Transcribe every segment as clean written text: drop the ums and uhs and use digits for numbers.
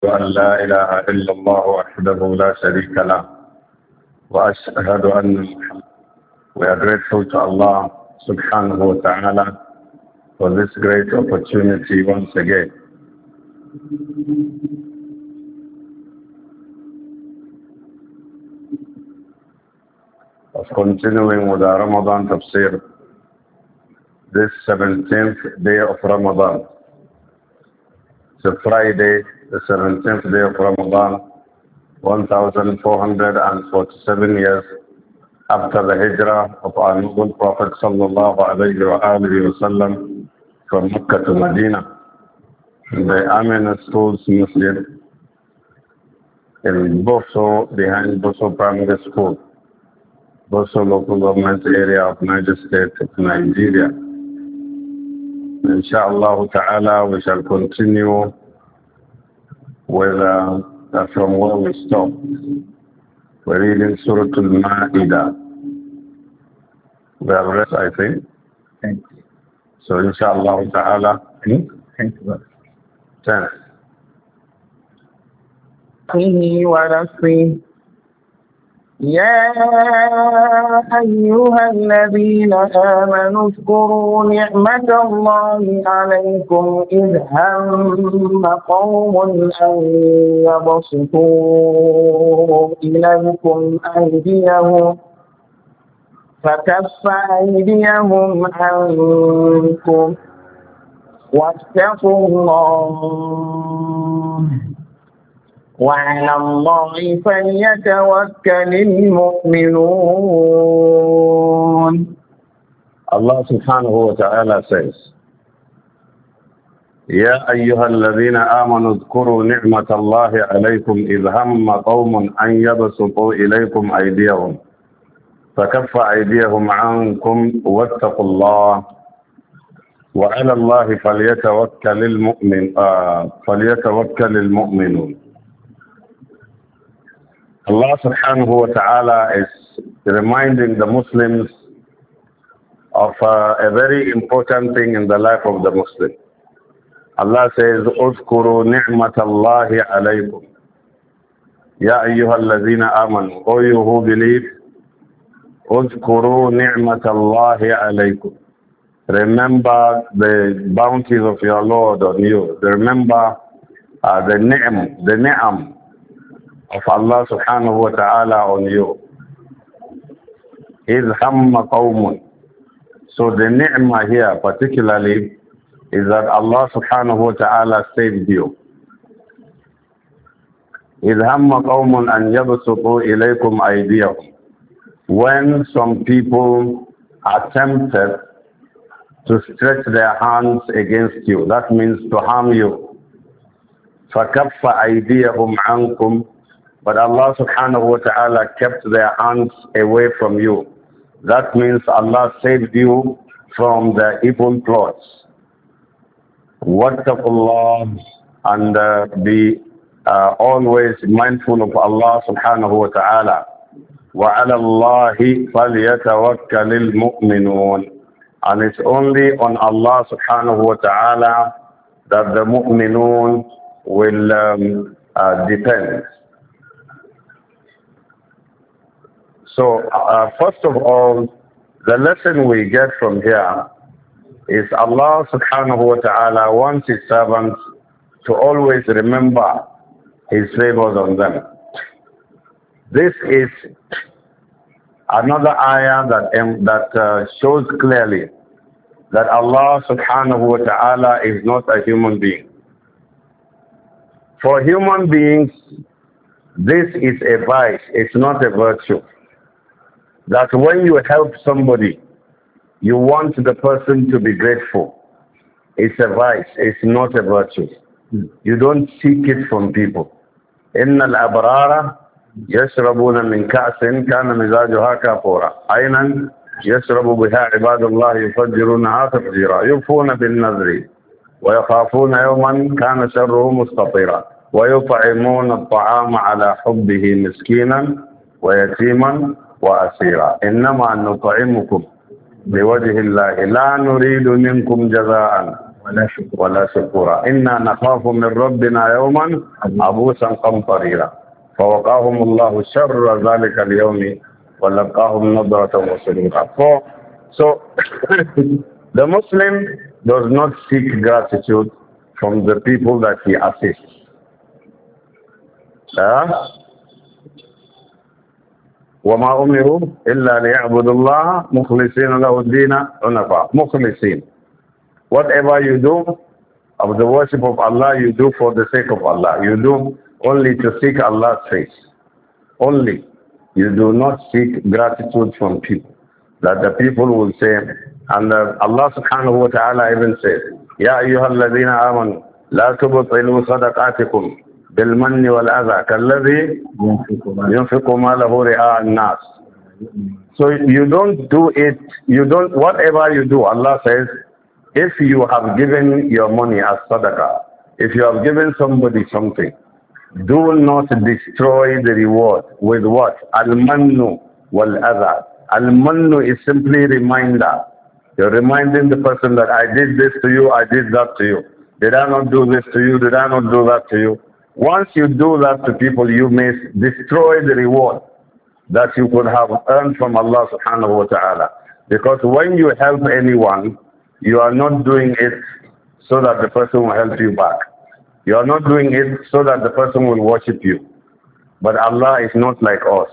أن لا إله إلا الله وحده لا شريك له وأشهد أن محمدا. We are grateful to Allah subhanahu wa ta'ala for this great opportunity once again. Of continuing with our Ramadan tafsir, this 17th day of Ramadan. It's a Friday, the 17th day of Ramadan, 1447 years after the hijrah of our noble Prophet sallallahu alayhi wa alihi wa sallam from Mecca to Medina, in the Amina Schools Masjid in Boso, behind Boso Primary School, Boso local government area of Niger State, Nigeria. Inshallah ta'ala, we shall continue with from where we stopped. We're reading Surah Al-Ma'idah. We have read, I think. Thank you. So inshallah ta'ala, 10. ونفسه يا أيها الذين آمنوا اذكروا نعمة الله عليكم إذ هم قوم أن يبسطوا إليكم أيديهم فكف أيديهم عنكم واتقوا الله وعلى الله فليتوكل المؤمنون. Allah subhanahu wa ta'ala says, يا أيها الذين آمنوا اذكروا نعمة الله عليكم إذ هم قوم أن يبسطوا إليكم أيديهم فكف أيديهم عنكم واتقوا الله وعلى الله فليتوكل المؤمنون. Allah subhanahu wa ta'ala is reminding the Muslims of a very important thing in the life of the Muslim. Allah says, اذكروا نعمة الله عليكم يا أيها الذين آمنوا, O you who believe, اذكروا نعمة الله عليكم. Remember the bounties of your Lord on you. Remember the ni'am of Allah subhanahu wa ta'ala on you. إِذْ هَمَّ قَوْمٌ. So the ni'mah here particularly is that Allah subhanahu wa ta'ala saved you. إِذْ هَمَّ قَوْمٌ أَنْ يَبْسُطُوا إِلَيْكُمْ أَيْدِيَهُمْ. When some people attempted to stretch their hands against you, that means to harm you. فَكَفَّ أَيْدِيَهُمْ عَنْكُمْ. But Allah subhanahu wa ta'ala kept their hands away from you. That means Allah saved you from the evil plots. Wattaqullah, and be always mindful of Allah subhanahu wa ta'ala. وَعَلَى اللَّهِ فَلْيَتَوَكَّلِ الْمُؤْمِنُونَ. And it's only on Allah subhanahu wa ta'ala that the mu'minun will depend. So, first of all, the lesson we get from here is Allah subhanahu wa ta'ala wants His servants to always remember His favors on them. This is another ayah that shows clearly that Allah subhanahu wa ta'ala is not a human being. For human beings, this is a vice, it's not a virtue. That when you help somebody, you want the person to be grateful. It's a vice, it's not a virtue. You don't seek it from people. إِنَّ الْأَبْرَارَ يَشْرَبُونَ مِنْ كَأْسٍ كَانَ مِزَاجُهَا كَافُورًا عَيْنًا يَشْرَبُ بِهَا عِبَادُ اللَّهِ يُفَجِّرُونَهَا تَفْجِيرًا يُوفُونَ بِالنَّذْرِ وَيَخَافُونَ يَوْمًا كَانَ شَرُّهُ مُسْتَطِيرًا وَيُطْعِمُونَ الطَّعَامَ عَلَى حُبِّهِ مِسْكِينًا وَيَتِيمًا وَأَسِيرًا إِنَّمَا نُطْعِمُكُمْ بِوَجْهِ اللَّهِ لَا نُرِيدُ مِنكُمْ جَزَاءً ولا شكورا إنا نخاف من ربنا يوما عبوسا قمطريرا فوقاهم الله شر ذلك اليوم ولقاهم نضرة وسرورا. So the Muslim does not seek gratitude from the people that he assists. وما أمروا إلا ليعبدوا الله مخلصين له الدين حنفاء. مخلصين. Whatever you do of the worship of Allah, you do for the sake of Allah. You do only to seek Allah's face. Only. You do not seek gratitude from people. That the people will say, and Allah subhanahu wa ta'ala even says, يا أيها الذين آمنوا لا تبطلوا صدقاتكم بالمن والأذى كالذي ينفق ماله رئاء الناس. So you don't do it, whatever you do, Allah says, if you have given your money as sadaqah, if you have given somebody something, do not destroy the reward with what? Al-mannu wal-adha. Al-mannu is simply reminder. You're reminding the person that I did this to you, I did that to you. Did I not do this to you? Did I not do that to you? Once you do that to people, you may destroy the reward that you could have earned from Allah subhanahu wa ta'ala. Because when you help anyone, you are not doing it so that the person will help you back. You are not doing it so that the person will worship you. But Allah is not like us.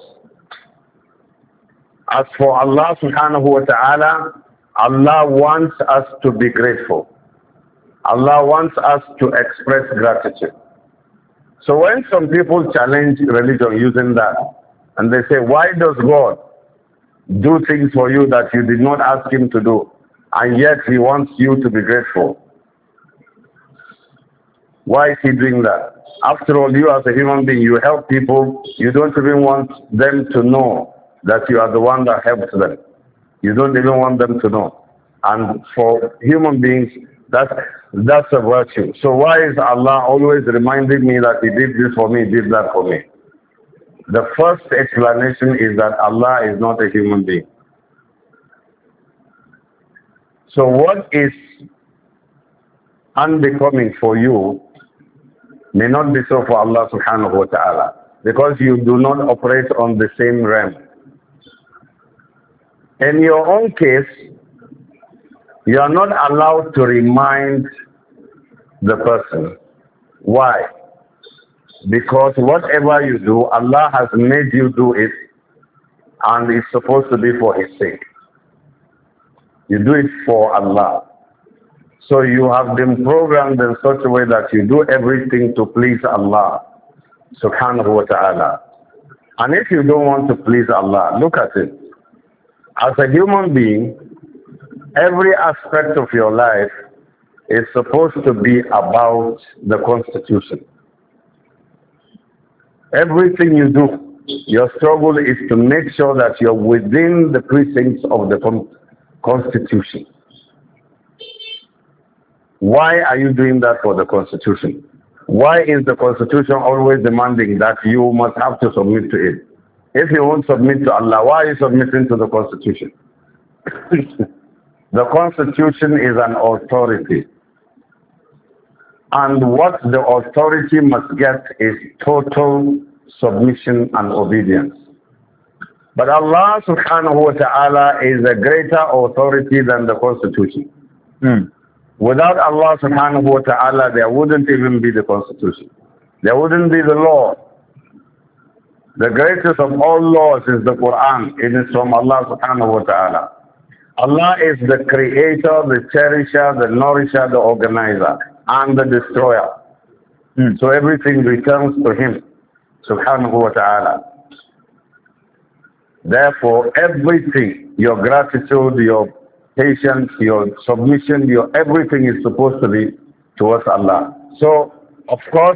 As for Allah subhanahu wa ta'ala, Allah wants us to be grateful. Allah wants us to express gratitude. So when some people challenge religion using that, and they say, why does God do things for you that you did not ask him to do, and yet he wants you to be grateful? Why is he doing that? After all, you as a human being, you help people, you don't even want them to know that you are the one that helped them. You don't even want them to know. And for human beings, that's a virtue. So why is Allah always reminding me that he did this for me, did that for me? The first explanation is that Allah is not a human being. So what is unbecoming for you may not be so for Allah subhanahu wa ta'ala, because you do not operate on the same realm. In your own case, you are not allowed to remind the person. Why? Because whatever you do, Allah has made you do it, and it's supposed to be for his sake. You do it for Allah. So you have been programmed in such a way that you do everything to please Allah subhanahu wa ta'ala. And if you don't want to please Allah, look at it. As a human being, every aspect of your life is supposed to be about the Constitution. Everything you do, your struggle is to make sure that you're within the precincts of the Constitution. Why are you doing that for the Constitution? Why is the Constitution always demanding that you must have to submit to it? If you won't submit to Allah, why are you submitting to the Constitution? The Constitution is an authority. And what the authority must get is total submission and obedience. But Allah subhanahu wa ta'ala is a greater authority than the Constitution. Without Allah subhanahu wa ta'ala, there wouldn't even be the Constitution. There wouldn't be the law. The greatest of all laws is the Quran. It is from Allah subhanahu wa ta'ala. Allah is the creator, the cherisher, the nourisher, the organizer, and the destroyer. So everything returns to him subhanahu wa ta'ala. Therefore, everything, your gratitude, your patience, your submission, your everything is supposed to be towards Allah. So, of course,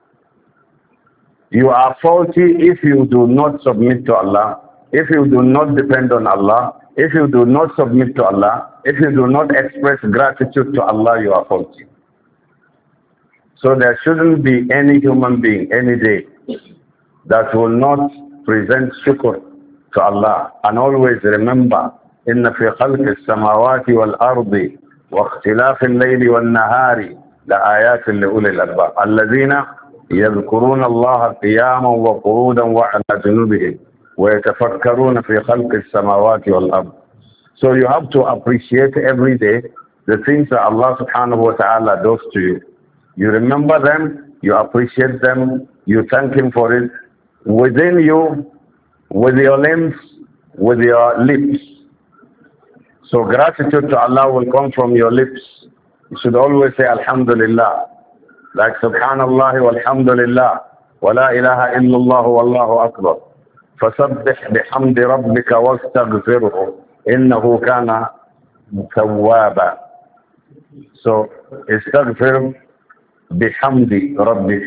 you are faulty if you do not submit to Allah, if you do not depend on Allah, if you do not submit to Allah, if you do not express gratitude to Allah, you are faulty. So there shouldn't be any human being, any day, that will not present shukr to Allah and always remember إن في خلق السماوات والأرض واختلاف الليل والنهار لآيات لأولي الألباب الذين يذكرون الله قياما وقعودا وعلى جنوبهم ويتفكرون في خلق السماوات والأرض. So you have to appreciate every day the things that Allah subhanahu wa ta'ala does to you. You remember them, you appreciate them, you thank Him for it within you, with your limbs, with your lips. So gratitude to Allah will come from your lips. You should always say Alhamdulillah. Like Subhanallah walhamdulillah. Wa la ilaha illallah wallahu akbar. فَسَبِّحْ بِحَمْدِ رَبِّكَ وَاسْتَغْفِرْهُ إِنَّهُ كَانَ ثَوَّابًا. So, استغفر بحمد ربك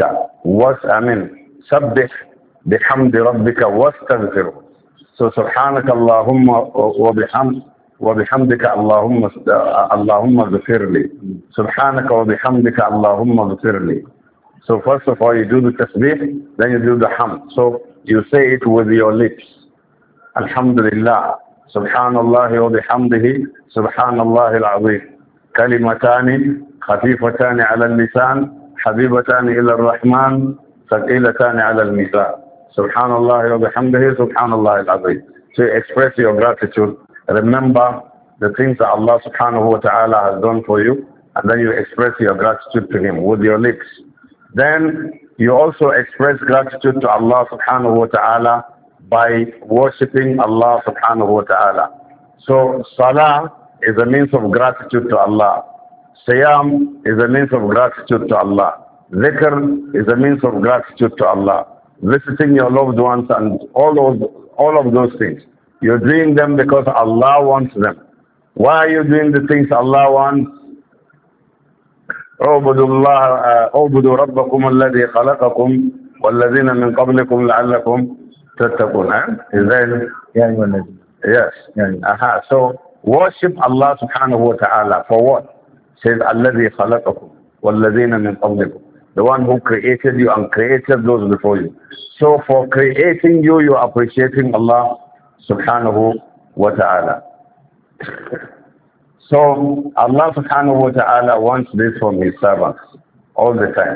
سبح بحمد ربك واستغفره. So, سبحانك اللهم وبحمدك اللهم اغفر لي. سبحانك وبحمدك اللهم اغفر لي. So first of all you do the tasbih, then you do the hamd. So you say it with your lips. Alhamdulillah. Subhanallah wa bihamdihi. Subhanallah al-azim. كلمتان خفيفتان على اللسان حبيبتان إلى الرحمن ثقيلتان على الميزان. Subhanallah wa bihamdihi. Subhanallah al-azim. So you express your gratitude. Remember the things that Allah subhanahu wa ta'ala has done for you, and then you express your gratitude to Him with your lips. Then you also express gratitude to Allah subhanahu wa ta'ala by worshipping Allah subhanahu wa ta'ala. So salah is a means of gratitude to Allah. Siyam is a means of gratitude to Allah. Zikr is a means of gratitude to Allah. Visiting your loved ones and all of those things. You're doing them because Allah wants them. Why are you doing the things Allah wants? اعبدوا ربكم الذي خلقكم والذين من قبلكم لعلكم تتقون. Is that it? Yes. So worship Allah subhanahu wa ta'ala for what? Says الذي خلقكم والذين من قبلكم. The one who created you and created those before you. So for creating you, you are appreciating Allah subhanahu wa ta'ala. So Allah subhanahu wa ta'ala wants this from His servants all the time.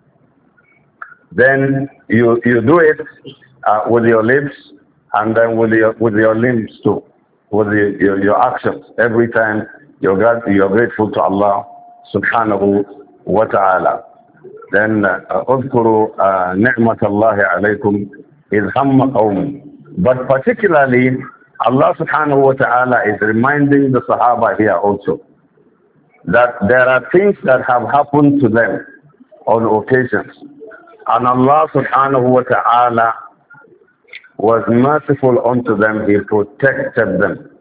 Then you do it with your lips and then with your limbs too, with your actions. Every time you're grateful to Allah subhanahu wa ta'ala. Then اذكروا نعمة الله عليكم إذ هم قوم. But particularly Allah subhanahu wa ta'ala is reminding the Sahaba here also that there are things that have happened to them on occasions. And Allah subhanahu wa ta'ala was merciful unto them. He protected them.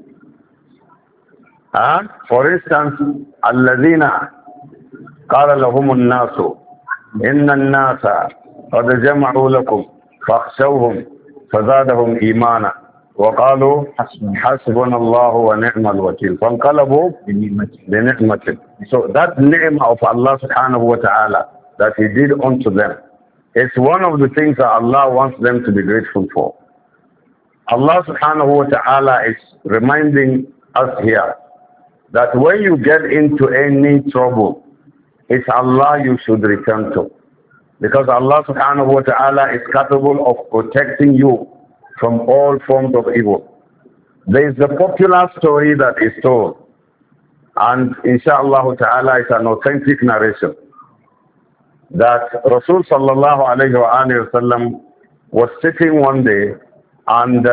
For instance, الَّذِينَ قَالَ لَهُمُ النَّاسُ إِنَّ النَّاسَ قَدْ جَمَعُوا لَكُمْ فَاخْشَوْهُمْ فَزَادَهُمْ إِيمَانًا وقالوا حسبنا الله ونعم الوكيل فانقلبوا بنعمة. So that ni'mah of Allah subhanahu wa ta'ala that He did unto them, it's one of the things that Allah wants them to be grateful for. Allah subhanahu wa ta'ala is reminding us here that when you get into any trouble, it's Allah you should return to. Because Allah subhanahu wa ta'ala is capable of protecting you from all forms of evil. There is a popular story that is told, and inshallah ta'ala it's an authentic narration, that Rasul sallallahu alayhi wa sallam was sitting one day and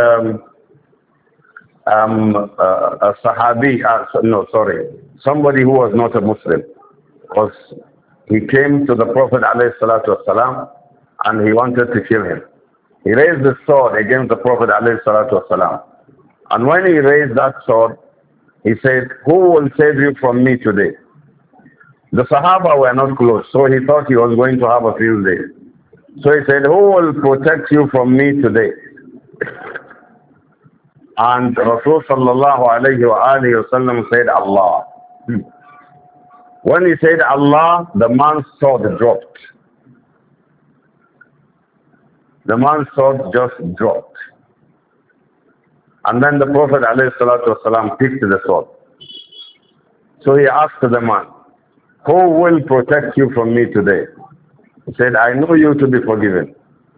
a sahabi, somebody who was not a Muslim, he came to the Prophet alayhi salatu wasalam and he wanted to kill him. He raised the sword against the Prophet ﷺ. And when he raised that sword, he said, who will save you from me today? The Sahaba were not close, so he thought he was going to have a field day. So he said, who will protect you from me today? And Rasul sallallahu alayhi wa sallam said, Allah. When he said Allah, the man's sword dropped. The man's sword just dropped. And then the Prophet ﷺ picked the sword. So he asked the man, who will protect you from me today? He said, I know you to be forgiven.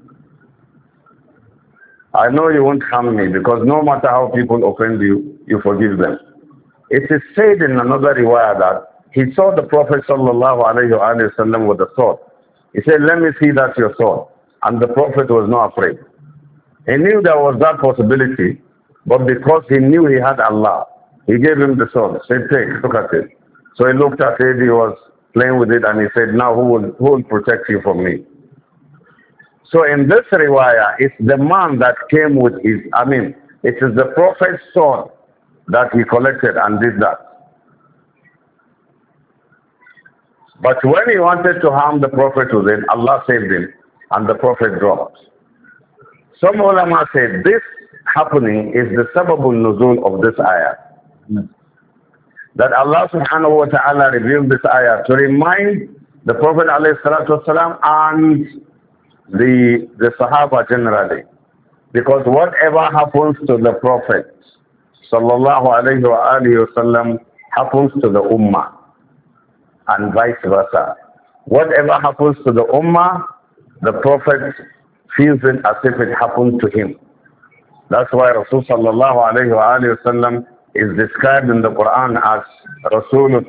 I know you won't harm me because no matter how people offend you, you forgive them. It is said in another riwayah that he saw the Prophet sallallahu alayhi wa sallam with a sword. He said, let me see that your sword. And the Prophet was not afraid. He knew there was that possibility, but because he knew he had Allah, he gave him the sword. He said, take, look at it. So he looked at it, he was playing with it, and he said, now who will protect you from me? So in this riwayah, it's the man that came with it is the Prophet's sword that he collected and did that. But when he wanted to harm the Prophet with it, Allah saved him and the Prophet dropped. Some ulama said this happening is the sababul nuzul of this ayah. That Allah subhanahu wa ta'ala revealed this ayah to remind the Prophet alayhi salatu wasalam and the Sahaba generally. Because whatever happens to the Prophet sallallahu alayhi wa alihi wasallam happens to the Ummah and vice versa. Whatever happens to the Ummah, the Prophet feels it as if it happened to him. That's why Rasul sallallahu alayhi wa alihi wasallam is described in the Quran as Rasul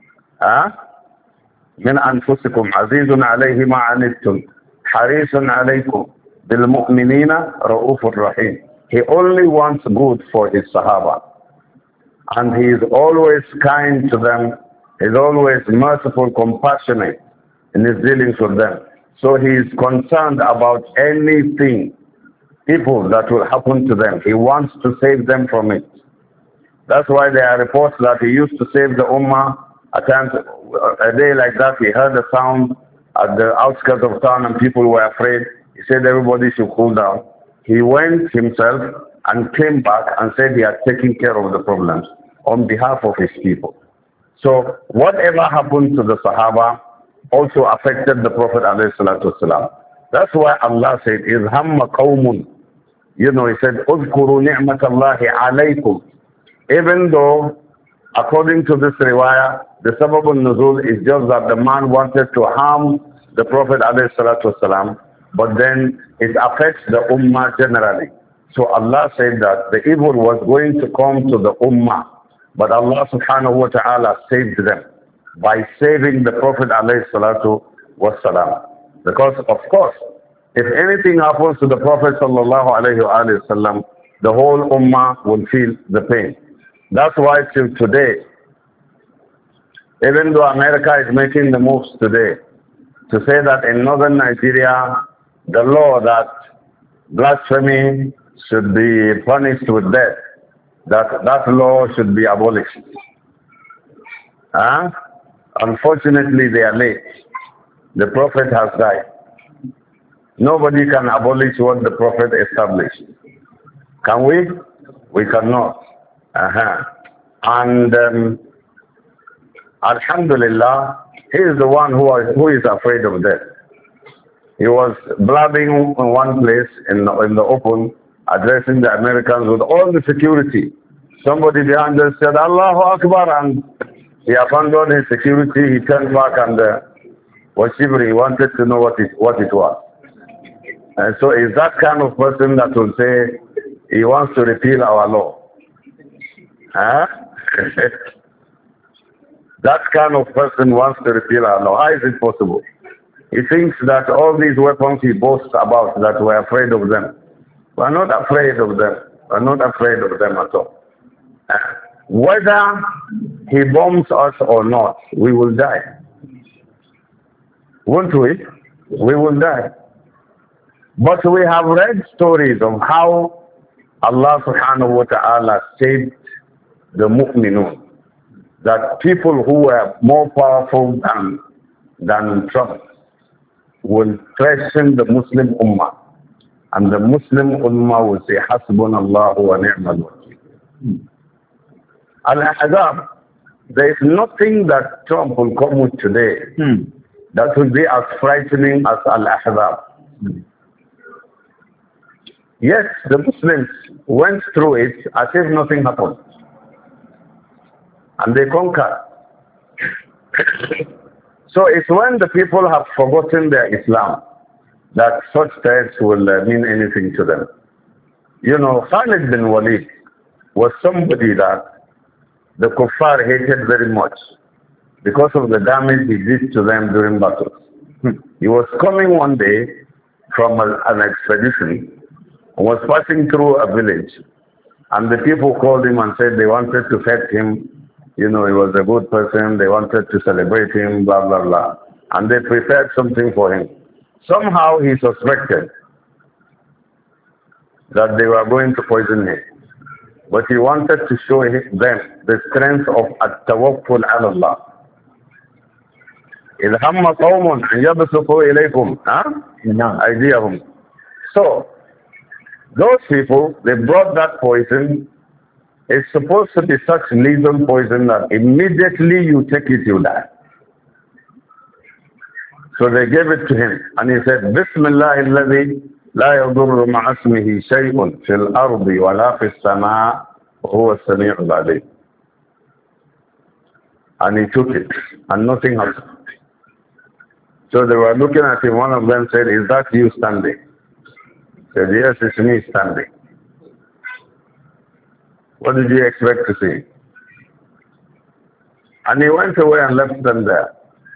min anfusikum azizun alayhi ma anittum harisun alaykum bil mu'minina ra'ufur rahim. He only wants good for his Sahaba. And he is always kind to them. He is always merciful, compassionate in his dealings with them. So he is concerned about anything, people that will happen to them. He wants to save them from it. That's why there are reports that he used to save the Ummah. At times, a day like that, he heard a sound at the outskirts of town and people were afraid. He said everybody should cool down. He went himself and came back and said he had taken care of the problems on behalf of his people. So whatever happened to the Sahaba also affected the Prophet ﷺ. That's why Allah said, إِذْ هَمَّ قَوْمٌ. You know, he said, اذْكُرُوا نِعْمَةَ اللَّهِ عَلَيْكُمْ. Even though, according to this riwayah, the sabab al-nuzul is just that the man wanted to harm the Prophet ﷺ, but then it affects the ummah generally. So Allah said that the evil was going to come to the ummah, but Allah subhanahu wa ta'ala saved them by saving the Prophet ﷺ. Because of course, if anything happens to the Prophet ﷺ, the whole ummah will feel the pain. That's why till today, even though America is making the moves today to say that in northern Nigeria, the law that blasphemy should be punished with death, that law should be abolished. Unfortunately, they are late. The Prophet has died. Nobody can abolish what the Prophet established. Can we? We cannot. And Alhamdulillah, he is the one who is afraid of death. He was blabbing in one place in the open, addressing the Americans with all the security. Somebody behind us said, Allahu Akbar, and he abandoned his security. He turned back and was shivering. He wanted to know what it was. And so is that kind of person that will say he wants to repeal our law? That kind of person wants to repeal our law. How is it possible? He thinks that all these weapons he boasts about, that we're afraid of them. We're not afraid of them. We're not afraid of them at all. Whether he bombs us or not, we will die. Won't we? We will die. But we have read stories of how Allah subhanahu wa ta'ala saved the mu'minun. That people who were more powerful than Trump will threaten the Muslim Ummah. And the Muslim Ummah will say, Hasbunallahu wa ni'mal wakeel. Al-Ahzab, there is nothing that Trump will come with today that will be as frightening as Al-Ahzab. Yes, the Muslims went through it as if nothing happened. And they conquered. So it's when the people have forgotten their Islam that such tests will mean anything to them. You know, Khalid bin Walid was somebody that the kuffar hated very much because of the damage he did to them during battles. He was coming one day from an expedition and was passing through a village, and the people called him and said they wanted to fetch him. You know, he was a good person, they wanted to celebrate him, blah, blah, blah. And they prepared something for him. Somehow he suspected that they were going to poison him. But he wanted to show them the strength of at-tawakkul ala Allah. إِذْ هَمَّ قَوْمٌ أَنْ يَبْسُطُوا إِلَيْكُمْ أَيْدِيَهُمْ. So, those people, they brought that poison. It's supposed to be such lethal poison that immediately you take it, you die. So they gave it to him, and he said, Bismillah alladhi la yadurru ma'asmihi shay'un fil ardi wa la fis sama' huwa as-sami'ul 'alim. And he took it, and nothing happened. So they were looking at him. One of them said, is that you standing? He said, yes, it's me standing. What did you expect to see? And he went away and left them there.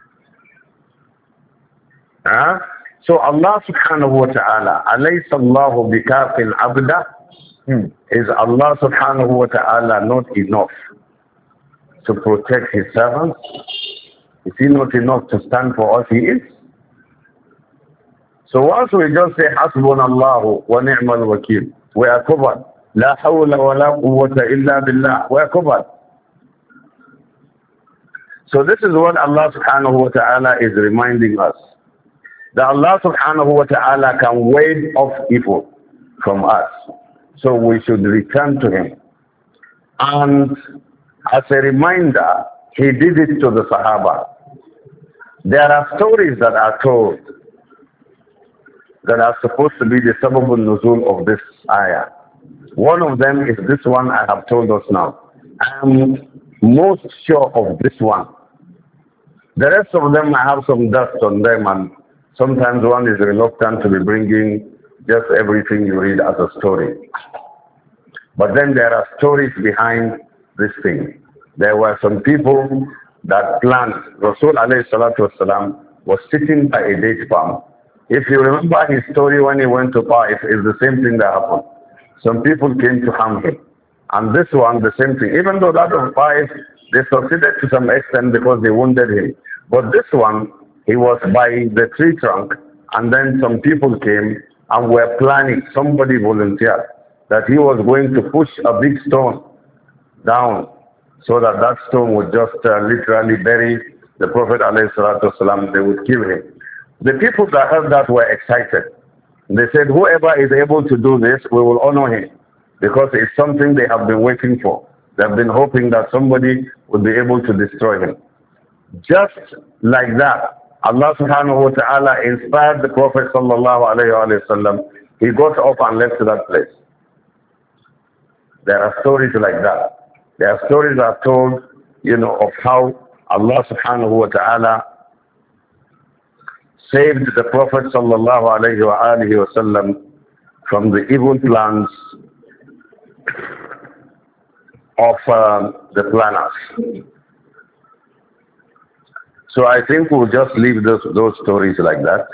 Huh? So Allah subhanahu wa ta'ala, alaysa Allahu bikafin abda? Is Allah subhanahu wa ta'ala not enough to protect his servants? Is he not enough to stand for us? He is. So once we just say, Hasbunallahu wa ni'mal wakil, we are covered. La hawla wa la quwwata illa billah, we are covered. So this is what Allah subhanahu wa ta'ala is reminding us. That Allah subhanahu wa ta'ala can ward off evil from us. So we should return to him. And as a reminder, he did it to the Sahaba. There are stories that are told that are supposed to be the sababul nuzul of this ayah. One of them is this one I have told us now. I am most sure of this one. The rest of them I have some dust on them, and sometimes one is reluctant to be bringing just everything you read as a story. But then there are stories behind this thing. There were some people that planned. Rasul alayhi salatu wasalam was sitting by a date palm. If you remember his story when he went to Taif, it's the same thing that happened. Some people came to harm him. And this one, the same thing. Even though that of Taif, they succeeded to some extent because they wounded him. But this one, he was by the tree trunk, and then some people came and were planning, somebody volunteered, that he was going to push a big stone down so that that stone would just literally bury the Prophet ﷺ. They would kill him. The people that heard that were excited. They said, whoever is able to do this, we will honor him, because it's something they have been waiting for. They have been hoping that somebody would be able to destroy him. Just like that, Allah subhanahu wa ta'ala inspired the Prophet sallallahu alayhi wa sallam. He got up and left that place. There are stories like that. There are stories that are told, of how Allah subhanahu wa ta'ala saved the Prophet sallallahu alayhi wa sallam from the evil plans of the planners. So I think we'll just leave those stories like that.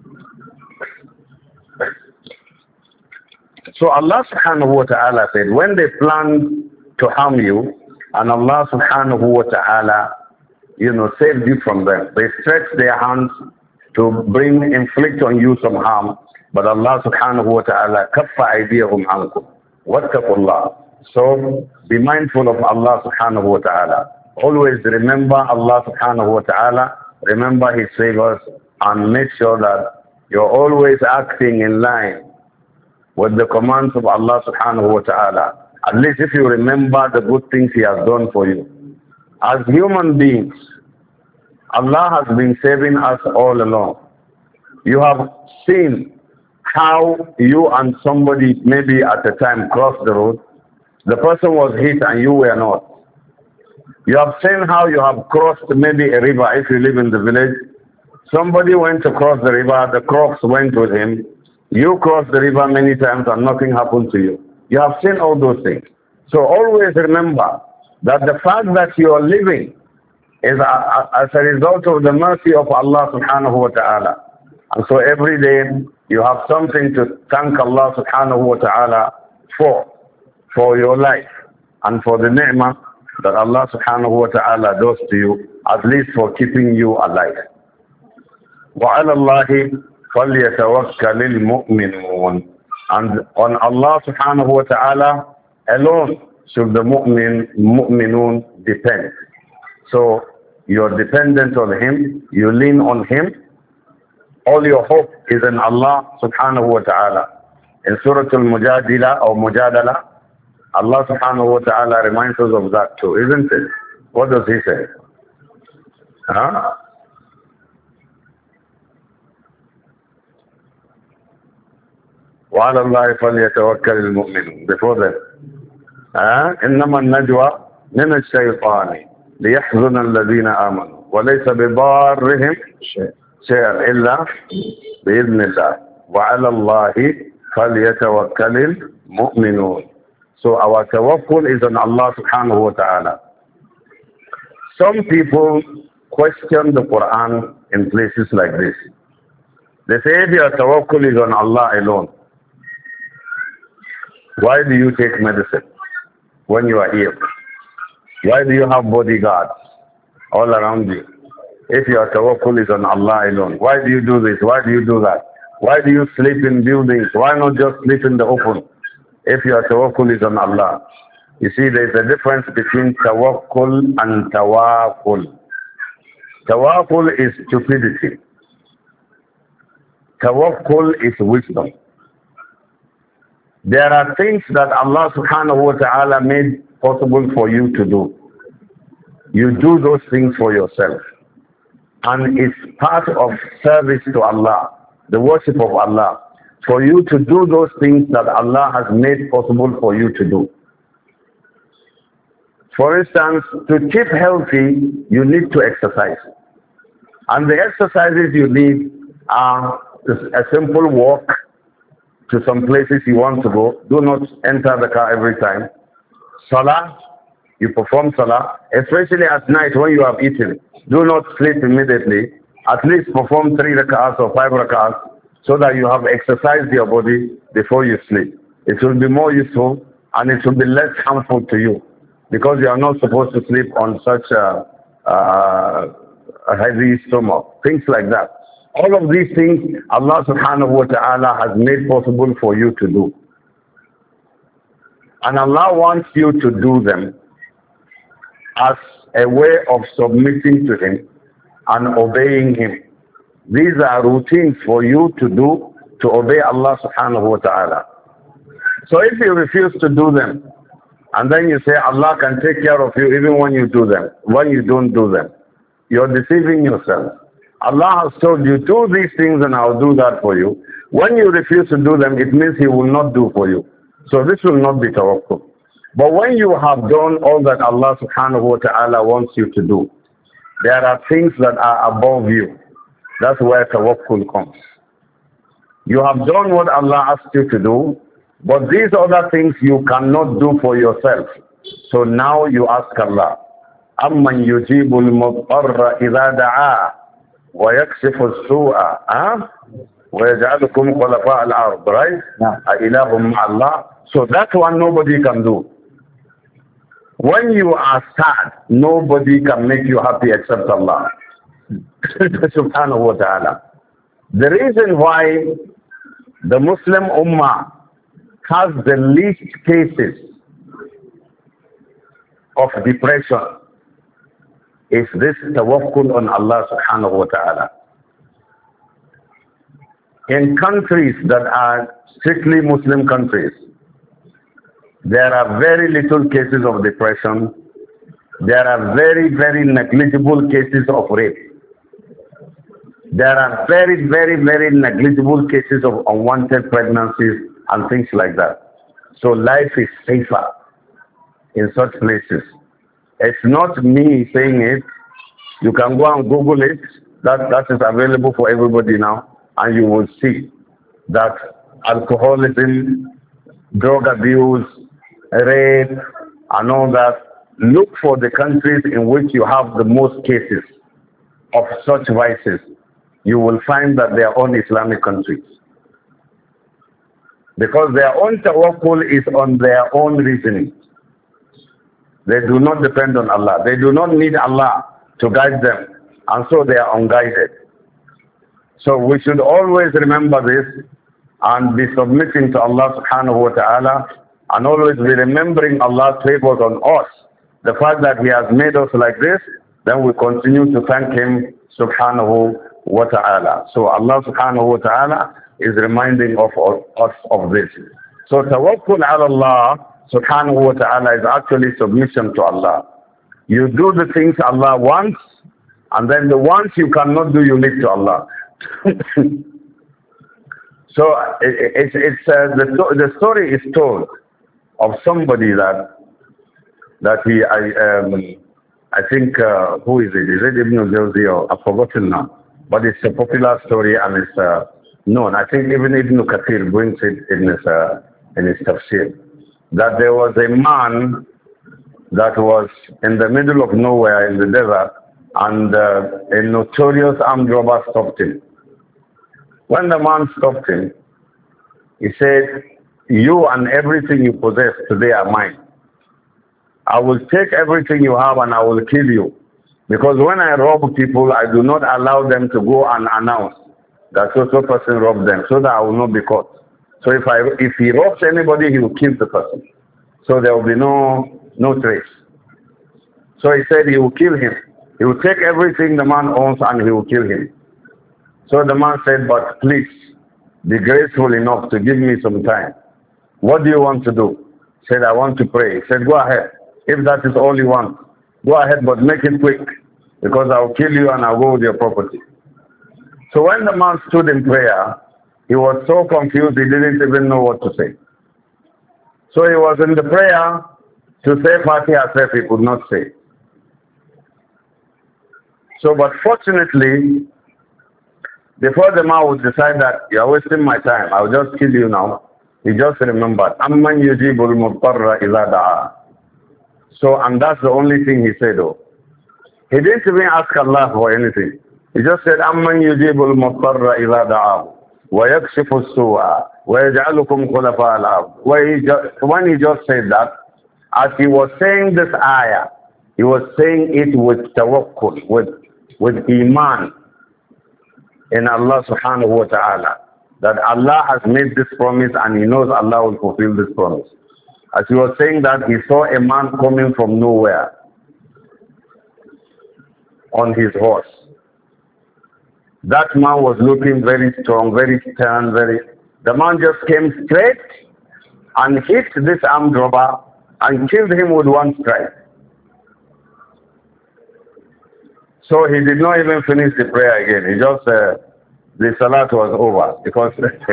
So Allah subhanahu wa ta'ala said, when they planned to harm you, and Allah subhanahu wa ta'ala, saved you from them, they stretched their hands to inflict on you some harm, but Allah subhanahu wa ta'ala, kaffa aydiyahum ankum, wattaqullah. So be mindful of Allah subhanahu wa ta'ala. Always remember Allah subhanahu wa ta'ala, remember his favors, and make sure that you're always acting in line with the commands of Allah subhanahu wa ta'ala. At least if you remember the good things he has done for you. As human beings, Allah has been saving us all along. You have seen how you and somebody maybe at the time crossed the road. The person was hit and you were not. You have seen how you have crossed maybe a river if you live in the village. Somebody went to cross the river, the crocs went with him. You crossed the river many times and nothing happened to you. You have seen all those things. So always remember that the fact that you are living is as a result of the mercy of Allah subhanahu wa ta'ala. And so every day you have something to thank Allah subhanahu wa ta'ala for your life and for the ni'mah that Allah subhanahu wa ta'ala does to you, at least for keeping you alive. وَعَلَى اللَّهِ فَلْيَتَوَكَّلِ الْمُؤْمِنُونَ. And on Allah subhanahu wa ta'ala alone should the mu'minun depend. So you're dependent on Him, you lean on Him, all your hope is in Allah subhanahu wa ta'ala. In Surah Al-Mujadila or Mujadala, Allah subhanahu wa ta'ala reminds us of that too, isn't it? What does He say? Huh? وعلى الله فليتوكل المؤمنون. Before that, إنما النجوى من الشيطان ليحزن الذين آمنوا وليس بضارهم شيئا إلا بإذن الله وعلى الله فليتوكل المؤمنون. So our tawakkul is on Allah subhanahu wa ta'ala. Some people question the Quran in places like this. They say your tawakkul is on Allah alone. Why do you take medicine when you are ill? Why do you have bodyguards all around you? If your tawakkul is on Allah alone, why do you do this? Why do you do that? Why do you sleep in buildings? Why not just sleep in the open? If your tawakkul is on Allah. You see, there is a difference between tawakkul and tawakkul. Tawakkul is stupidity. Tawakkul is wisdom. There are things that Allah subhanahu wa ta'ala made possible for you to do. You do those things for yourself. And it's part of service to Allah, the worship of Allah, for you to do those things that Allah has made possible for you to do. For instance, to keep healthy, you need to exercise. And the exercises you need are a simple walk to some places you want to go. Do not enter the car every time. Salah, you perform salah, especially at night when you have eaten. Do not sleep immediately. At least perform 3 rak'ahs or 5 rak'ahs so that you have exercised your body before you sleep. It will be more useful and it will be less harmful to you because you are not supposed to sleep on such a heavy stomach. Things like that. All of these things Allah subhanahu wa ta'ala has made possible for you to do. And Allah wants you to do them as a way of submitting to Him and obeying Him. These are routines for you to do to obey Allah subhanahu wa ta'ala. So if you refuse to do them, and then you say Allah can take care of you even when you do them, when you don't do them, you're deceiving yourself. Allah has told you, do these things and I'll do that for you. When you refuse to do them, it means He will not do for you. So this will not be tawakkul. But when you have done all that Allah subhanahu wa ta'ala wants you to do, there are things that are above you. That's where tawakkul comes. You have done what Allah asked you to do, but these other things you cannot do for yourself. So now you ask Allah, أَمَّنْ يُجِيبُ الْمُضْطَرَّ إِذَا دَعَاهُ وَيَكْشِفُ السُّوءَ وَيَجْعَلُكُمْ خُلَفَاءَ الْأَرْضِ, right? أَإِلَهٌ مَعَ اللَّهِ. So that one nobody can do. When you are sad, nobody can make you happy except Allah. Subhanahu wa ta'ala. The reason why the Muslim Ummah has the least cases of depression is this tawakkul on Allah subhanahu wa ta'ala. In countries that are strictly Muslim countries, there are very little cases of depression. There are very, very negligible cases of rape. There are very, very, very negligible cases of unwanted pregnancies and things like that. So life is safer in such places. It's not me saying it. You can go and Google it. That is available for everybody now. And you will see that alcoholism, drug abuse, rape, and all that. Look for the countries in which you have the most cases of such vices. You will find that they are all Islamic countries. Because their own tawakkul is on their own reasoning. They do not depend on Allah. They do not need Allah to guide them. And so they are unguided. So we should always remember this and be submitting to Allah subhanahu wa ta'ala and always be remembering Allah's favors on us. The fact that He has made us like this, then we continue to thank Him subhanahu wa ta'ala. So Allah subhanahu wa ta'ala is reminding of us of this. So tawakkul ala Allah subhanahu wa ta'ala is actually submission to Allah. You do the things Allah wants, and then the ones you cannot do, you leave to Allah. So the story is told of somebody that I think, who is it? Is it Ibn Jawzi or I've forgotten now? But it's a popular story and it's known. I think even Ibn Kathir brings it in his tafsir. That there was a man that was in the middle of nowhere in the desert, and a notorious armed robber stopped him. When the man stopped him, he said, "You and everything you possess today are mine. I will take everything you have and I will kill you. Because when I rob people, I do not allow them to go and announce that so person robbed them, so that I will not be caught. So if he robs anybody, he will kill the person. So there will be no trace." So he said he will kill him. He will take everything the man owns and he will kill him. So the man said, "But please, be graceful enough to give me some time. What do you want to do?" He said, "I want to pray." He said, "Go ahead. If that is all you want, go ahead, but make it quick, because I will kill you and I will go with your property." So when the man stood in prayer, he was so confused he didn't even know what to say. So he was in the prayer to say Fatiha herself, he could not say. So, but fortunately, before the man would decide that you are wasting my time, I will just kill you now, he just remembered, "Amman yujibul muttarra idha da'a." So, and that's the only thing he said, though. He didn't even ask Allah for anything. He just said, "Amman yujibul muttarra idha da'a wa yakshifu as-su'a wa yaj'alukum khulafa al-ard." When he just said that, as he was saying this ayah, he was saying it with tawakkul, with iman in Allah subhanahu wa ta'ala. That Allah has made this promise and he knows Allah will fulfill this promise. As he was saying that, he saw a man coming from nowhere on his horse. That man was looking very strong, very stern, The man just came straight and hit this armed robber and killed him with one strike. So he did not even finish the prayer again. He just, the salat was over. Because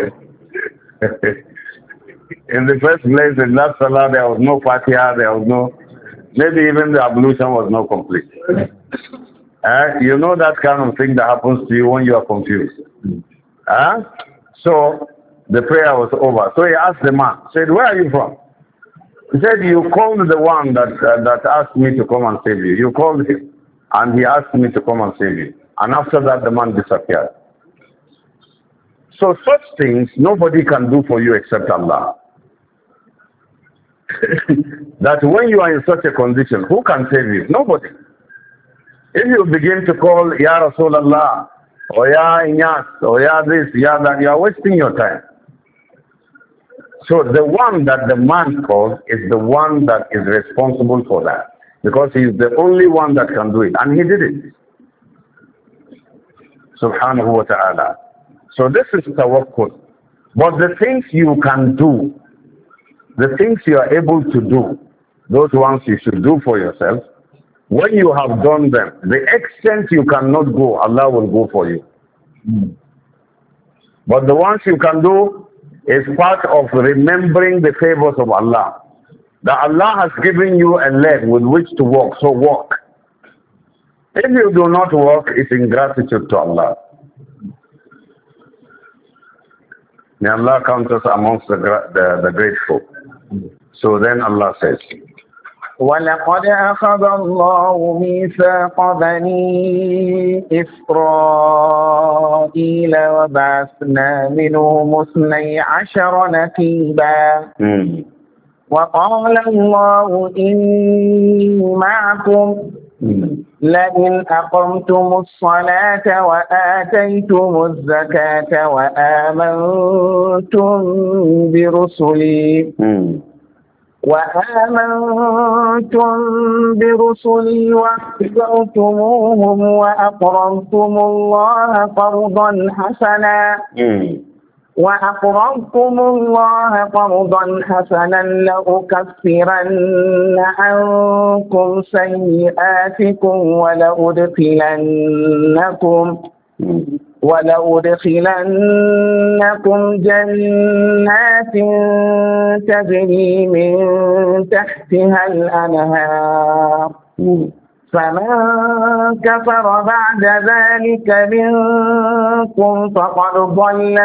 in the first place, in that salah, there was no fatiha, maybe even the ablution was not complete. You know that kind of thing that happens to you when you are confused. So the prayer was over. So he asked the man, said, "Where are you from?" He said, "You called the one that asked me to come and save you. You called him, and he asked me to come and save you." And after that, the man disappeared. So such things, nobody can do for you except Allah. That when you are in such a condition, who can save you? Nobody. If you begin to call Ya Rasulallah, or Ya Inyas, or Ya this, Ya that, you are wasting your time. So the one that the man calls is the one that is responsible for that. Because he is the only one that can do it. And he did it. Subhanahu wa ta'ala. So this is tawakkul. But the things you can do, the things you are able to do, those ones you should do for yourself. When you have done them, the extent you cannot go, Allah will go for you. But the ones you can do is part of remembering the favors of Allah. That Allah has given you a leg with which to walk, so walk. If you do not walk, it's ingratitude to Allah. May Allah count us amongst the grateful. So then Allah says, ولقد أخذ الله ميثاق بني إسرائيل وبعثنا منهم 12 نقيبا وقال الله إني معكم لئن أقمتم الصلاة وآتيتم الزكاة وآمنتم برسلي واحترمتموهم وأقرضتم الله قرضا حسنا لأكفرن عنكم سيئاتكم ولأدخلنكم جنات تجري من تحتها الأنهار فمن كفر بعد ذلك منكم فقد ضل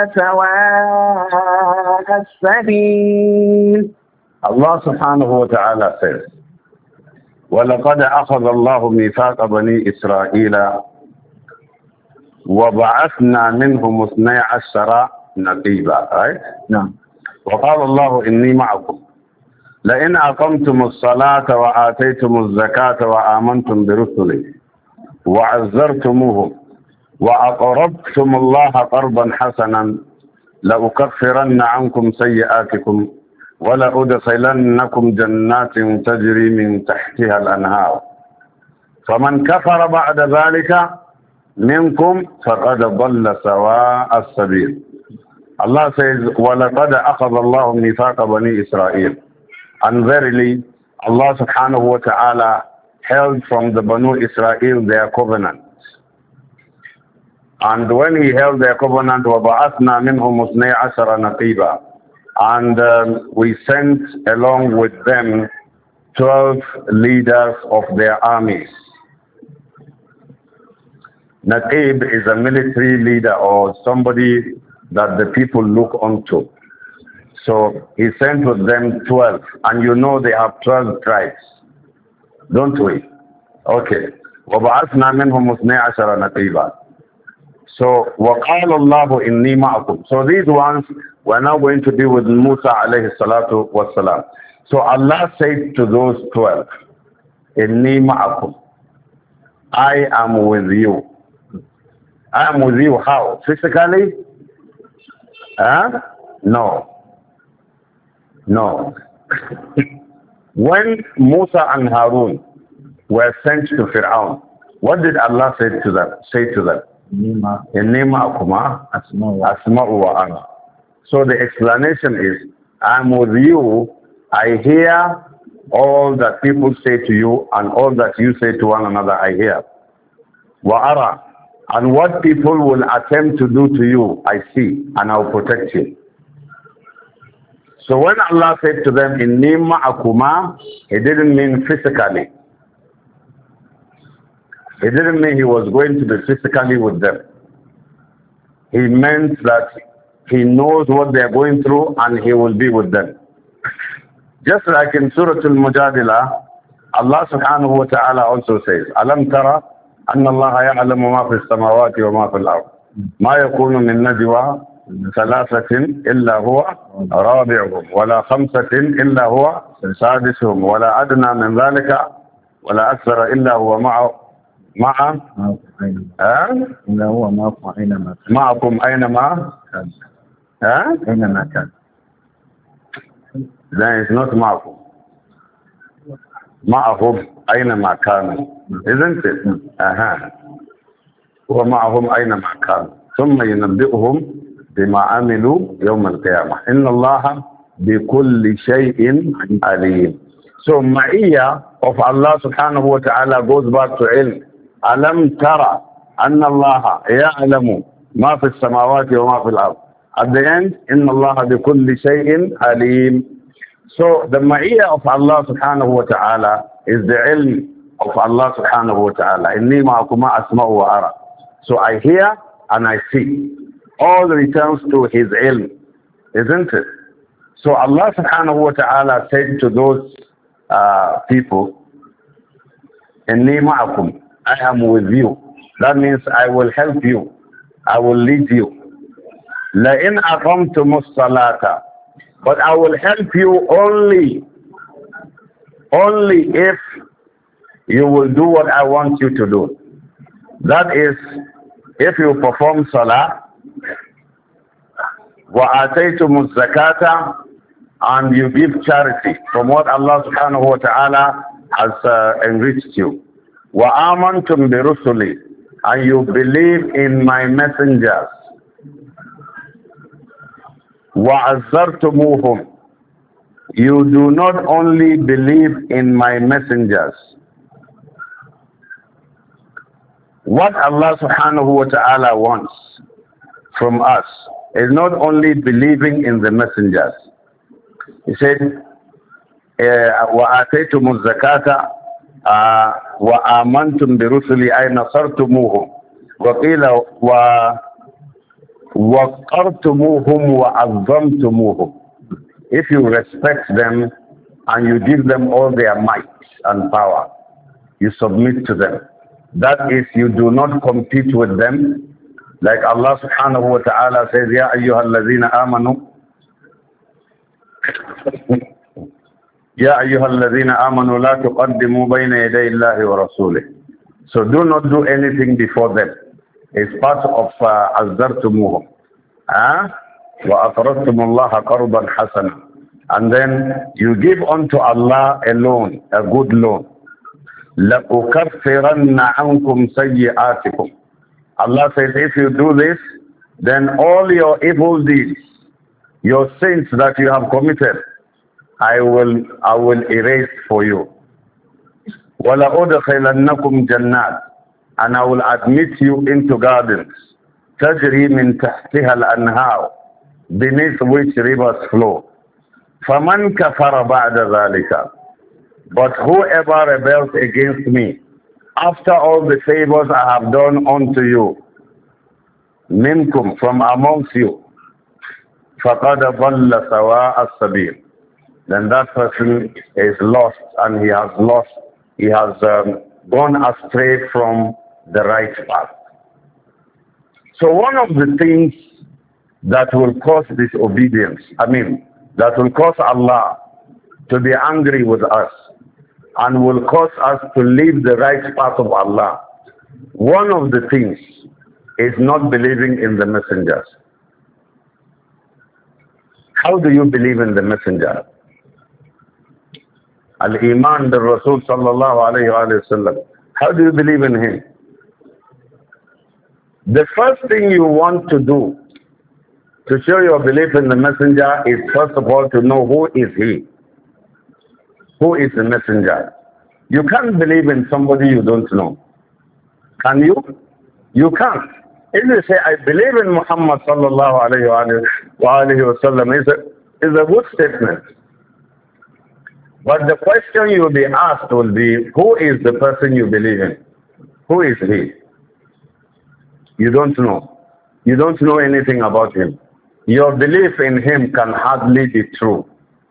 سواء السبيل. Allah subhanahu wa ta'ala says, وَلَقَدْ أَخَذَ اللَّهُ مِيثَاقَ بَنِي إِسْرَائِيلَ وَبَعَثْنَا مِنْهُمُ 12 نقيبا. Right? نعم. وقال الله إني معكم لئن أقمتم الصلاة وآتيتم الزكاة وآمنتم برسلي وعزرتموهم وأقرضتم الله قرضا حسنا لأكفرن عنكم سيئاتكم ولأدخلنكم جنات تجري من تحتها الأنهار فمن كفر بعد ذلك منكم فقد ضل سواء السبيل. Allah says, وَلَقَدْ أَخَذَ اللَّهُ مِيثَاقَ بَنِي إِسْرَائِيلَ. And verily, Allah subhanahu wa ta'ala held from the Banu Israel their covenant. And when he held their covenant, وَبَعَثْنَا مِنْهُمْ 12 نَقِيبًا. And we sent along with them 12 leaders of their armies. Naqib is a military leader or somebody that the people look onto. So he sent with them 12. And you know they have 12 tribes. Don't we? Okay. وَبَعَثْنَا مِنْهُمْ 12 نَقِيبًا. So وَقَالَ اللَّهُ إِنِّي مَعَكُمْ. So these ones we're now going to deal with Musa alayhi salatu wassalam. So Allah said to those 12, إِنِّي مَعَكُمْ. I am with you. I am with you how? Physically? Huh? No. No. When Musa and Harun were sent to Fir'aun, what did Allah say to them? Inni ma'akuma asma'u wa ana. So the explanation is, I'm with you, I hear all that people say to you and all that you say to one another, I hear. Wa ara. And what people will attempt to do to you, I see, and I'll protect you. So when Allah said to them, Inni ma'akuma, He didn't mean physically. He didn't mean He was going to be physically with them. He meant that He knows what they are going through and He will be with them. Just like in Surah Al-Mujadilah, Allah subhanahu wa ta'ala also says, Alam tara أن الله يعلم ما في السماوات وما في الأرض ما يكون من نجوى 3 إلا هو رابعهم ولا 5 إلا هو سادسهم ولا أدنى من ذلك ولا أكثر إلا هو معكم أينما كان. Then it's not معكم. معهم أينما كانوا. Isn't it? ومعهم أينما كانوا ثم ينبئهم بما عملوا يوم القيامة إن الله بكل شيء عليم. So معية of Allah subhanahu wa ta'ala goes back to ilm. ألم ترى أن الله يعلم ما في السماوات وما في الأرض. At the end, إن الله بكل شيء عليم. So the ma'iyah of Allah subhanahu wa ta'ala is the ilm of Allah subhanahu wa ta'ala. Inni ma'akuma asma'u wa ara. So I hear and I see. All returns to His ilm, isn't it? So Allah subhanahu wa ta'ala said to those people, Inni ma'akum, I am with you. That means I will help you. I will lead you. لَإِنْ أَقَمْتُمُ الصَّلَاةَ, but I will help you only if you will do what I want you to do. That is, if you perform salah, وَآتَيْتُمُ الزَّكَاةَ, and you give charity from what Allah subhanahu wa ta'ala has enriched you. وَآمَنْتُمْ بِرُسُلِي, and you believe in my messengers. وَعَزَّرْتُمُوهُمْ, you do not only believe in my messengers. What Allah subhanahu wa ta'ala wants from us is not only believing in the messengers. He said, وَآتَيْتُمُ الزَّكَاةَ وَآمَنْتُمْ بِرُسُلِي أَيْ نَصَرْتُمُوهُمْ وَقِيلَ وَقَرْتُمُوهُمْ وَعَظَّمْتُمُوهُمْ. If you respect them and you give them all their might and power, you submit to them. That is, you do not compete with them. Like Allah subhanahu wa ta'ala says, يَا أَيُّهَا الَّذِينَ آمَنُوا يَا أَيُّهَا الَّذِينَ آمَنُوا لَا تُقَدِّمُوا بَيْنَ يَدَيِ اللَّهِ وَرَسُولِهِ. So do not do anything before them. It's part of أَزَّرْتُمُوهُمْ وَأَقْرَضْتُمُ اللَّهَ قَرْضًا حَسَنًا. And then you give unto Allah a loan, a good loan. لَأُكَفِّرَنَّ عَنْكُمْ سَيِّئَاتِكُمْ. Allah says, if you do this, then all your evil deeds, your sins that you have committed, I will erase for you. وَلَأُدْخِلَنَّكُمْ جَنَّاتٍ, and I will admit you into gardens. تَجْرِي مِنْ تَحْتِهَا الْأَنْهَارُ, beneath which rivers flow. فَمَنْ كَفَرَ بَعْدَ ذَلِكَ, but whoever rebels against me, after all the favors I have done unto you, minkum, from amongst you, فَقَدَ ضَلَّ سَوَاءَ السَّبِيلِ, then that person is lost, and he has gone astray from the right path. So one of the things that will cause disobedience, that will cause Allah to be angry with us and will cause us to leave the right path of Allah, one of the things is not believing in the messengers. How do you believe in the messenger? Al-Iman bil Rasul sallallahu alayhi wa sallam. How do you believe in him? The first thing you want to do to show your belief in the messenger is first of all to know who is he. Who is the messenger? You can't believe in somebody you don't know. Can you? You can't. If you say, I believe in Muhammad sallallahu alayhi wa sallam, is a good statement. But the question you will be asked will be, who is the person you believe in? Who is he? You don't know. You don't know anything about him. Your belief in him can hardly be true.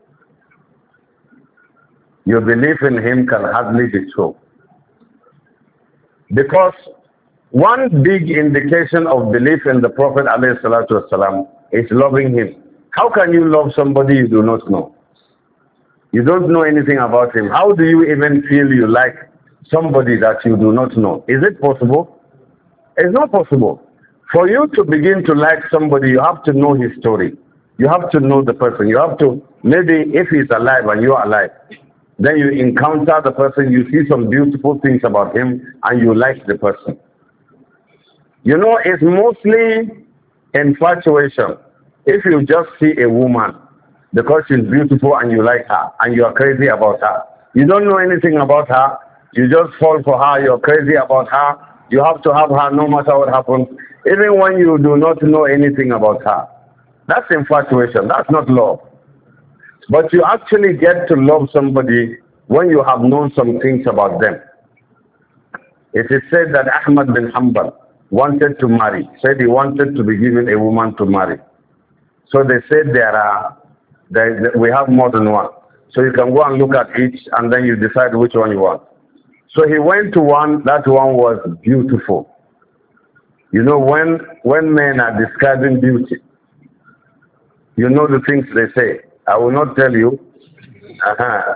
Your belief in him can hardly be true. Because one big indication of belief in the Prophet ﷺ is loving him. How can you love somebody you do not know? You don't know anything about him. How do you even feel you like somebody that you do not know? Is it possible? It's not possible. For you to begin to like somebody, you have to know his story. You have to know the person. You have to, maybe if he's alive and you are alive, then you encounter the person, you see some beautiful things about him, and you like the person. You know, it's mostly infatuation. If you just see a woman, because she's beautiful and you like her, and you are crazy about her. You don't know anything about her, you just fall for her, you're crazy about her, you have to have her no matter what happens, even when you do not know anything about her. That's infatuation, that's not love. But you actually get to love somebody when you have known some things about them. It is said that Ahmad bin Hanbal wanted to marry, said he wanted to be given a woman to marry. So they said we have more than one. So you can go and look at each and then you decide which one you want. So he went to one, that one was beautiful. You know, when men are describing beauty, you know the things they say. I will not tell you. Uh-huh.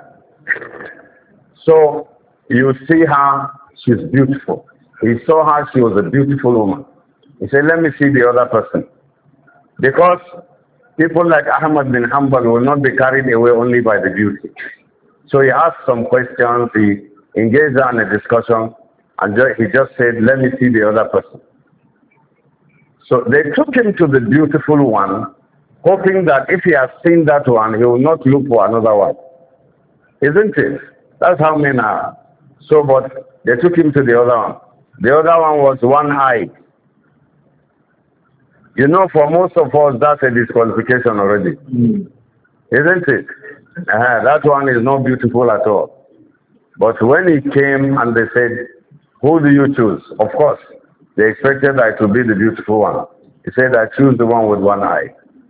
So you see her, she's beautiful. He saw her, she was a beautiful woman. He said, let me see the other person. Because people like Ahmad bin Hanbal will not be carried away only by the beauty. So he asked some questions, he engaged her in a discussion, and he just said, let me see the other person. So they took him to the beautiful one, hoping that if he has seen that one, he will not look for another one. Isn't it? That's how men are. So, but they took him to the other one. The other one was one eye. You know, for most of us, that's a disqualification already. Isn't it? That one is not beautiful at all. But when he came and they said, who do you choose? Of course, they expected that to be the beautiful one. He said, I choose the one with one eye.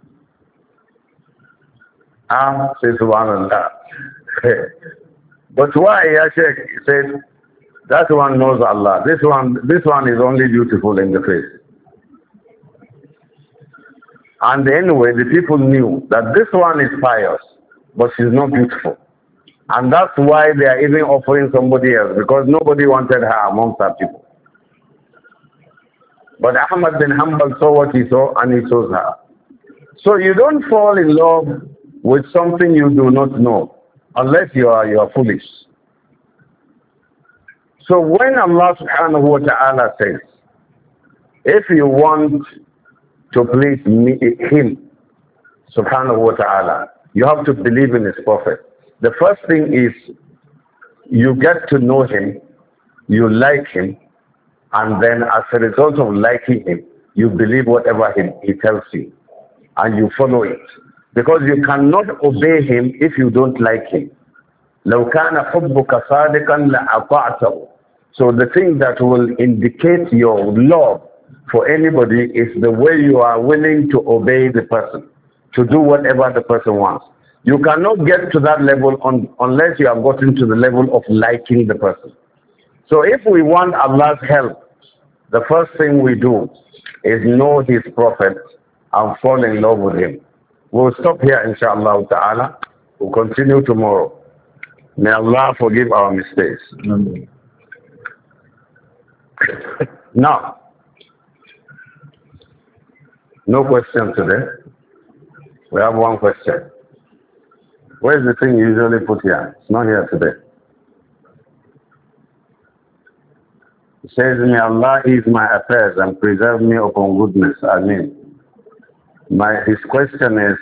Says subhanallah. But why, Ya Sheikh? He said, that one knows Allah. This one is only beautiful in the face. And anyway, the people knew that this one is pious, but she's not beautiful. And that's why they are even offering somebody else, because nobody wanted her amongst our people. But Ahmad bin Hanbal saw what he saw and he chose her. So you don't fall in love with something you do not know, unless you are foolish. So when Allah subhanahu wa ta'ala says, if you want to please Him subhanahu wa ta'ala, you have to believe in His Prophet. The first thing is you get to know Him, you like Him, and then as a result of liking Him, you believe whatever He tells you, and you follow it. Because you cannot obey Him if you don't like Him. لو كان حبك صادقا لأطعته. So the thing that will indicate your love for anybody is the way you are willing to obey the person, to do whatever the person wants. You cannot get to that level unless you have gotten to the level of liking the person. So if we want Allah's help, the first thing we do is know His Prophet and fall in love with Him. We'll stop here inshallah ta'ala. We'll continue tomorrow. May Allah forgive our mistakes. Now, no question today. We have one question. Where's the thing you usually put here? It's not here today. It says, may Allah ease my affairs and preserve me upon goodness. Ameen. His question is,